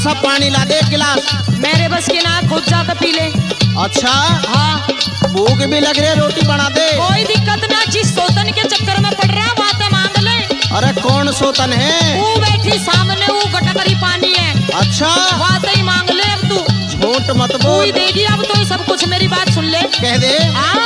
सा पानी ला दे एक गिलास। मेरे बस की ना, खुद जाकर पी ले। अच्छा हाँ भूख भी लग रही है, रोटी बना दे। कोई दिक्कत ना, जिस सोतन के चक्कर में पड़ रहा बातें मांग ले। अरे कौन सोतन है? वो बैठी सामने, वो गटकरी पानी है। अच्छा बातें ही मांग ले अब तू। झूठ मत तू ही बोल। देगी अब तो सब कुछ, मेरी बात सुन ले। कह दे। हाँ